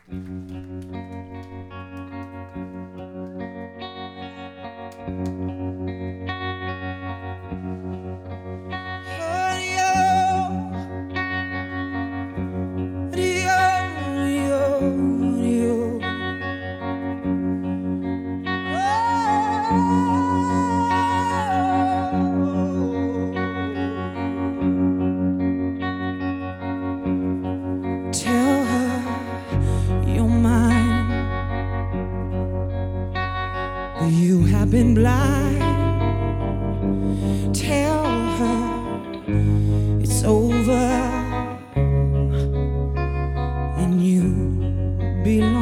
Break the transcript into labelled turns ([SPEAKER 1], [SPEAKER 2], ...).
[SPEAKER 1] Tell her you're mine. You have been blind. Tell her it's over and you belong.